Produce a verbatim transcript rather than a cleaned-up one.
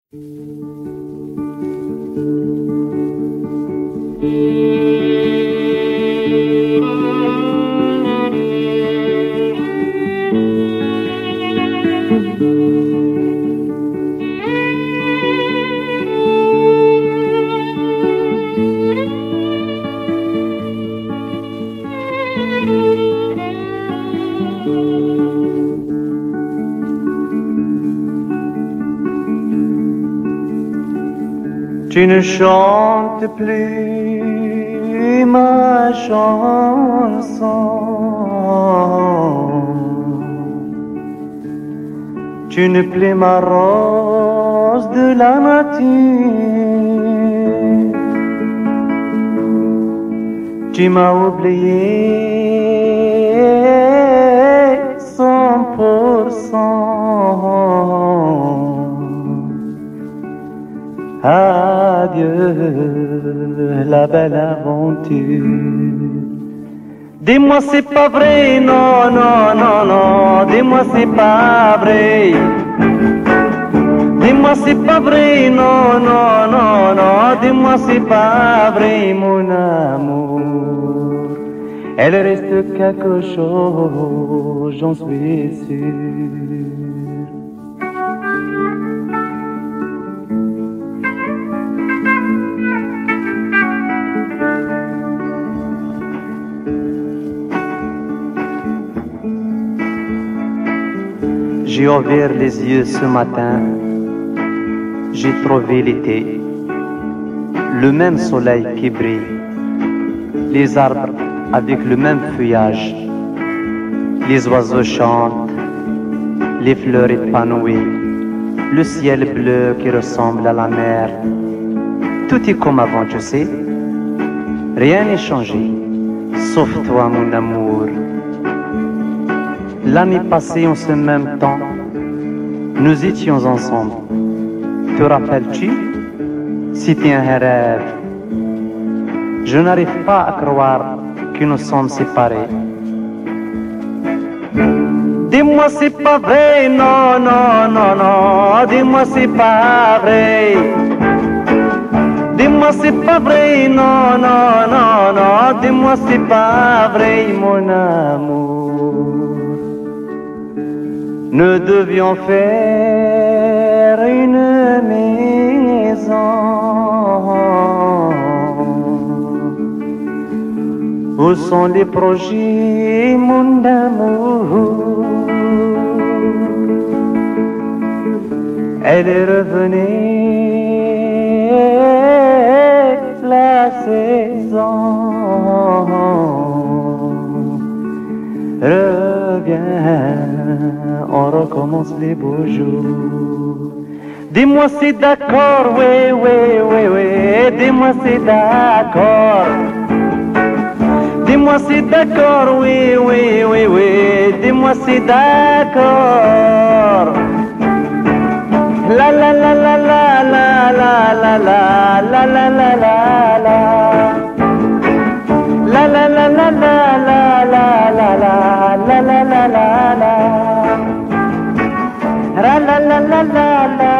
Tu ne chantes plus ma chanson, tu n'es plus ma rose de la nature, tu m'as oublié cent pour cent. Adieu, la belle aventure. Dis-moi c'est pas vrai, non, non, non, non. Dis-moi c'est pas vrai. Dis-moi c'est pas vrai, non, non, non, non. Dis-moi c'est pas vrai, mon amour. Elle reste quelque chose, j'en suis sûr. J'ai ouvert les yeux ce matin, j'ai trouvé l'été, le même soleil qui brille, les arbres avec le même feuillage, les oiseaux chantent, les fleurs épanouies, le ciel bleu qui ressemble à la mer. Tout est comme avant, tu sais, rien n'est changé, sauf toi mon amour. L'année passée, en ce même temps, nous étions ensemble. Te rappelles-tu? C'était un rêve. Je n'arrive pas à croire que nous sommes séparés. Dis-moi c'est pas vrai, non, non, non, non. Dis-moi c'est pas vrai. Dis-moi c'est pas vrai, non, non, non, non. Dis-moi c'est pas vrai, mon amour. Nous devions faire une maison où sont les projets, mon amour. Elle est revenue la saison. Reviens, on recommence les beaux jours. Dis-moi c'est d'accord, oui, oui, oui, oui. Dis-moi c'est d'accord. Dis-moi c'est d'accord, oui, oui, oui, oui. Dis-moi c'est d'accord. La la la la la la la la la la la la la la. La la la la la la la la la la la la la la la la la la la la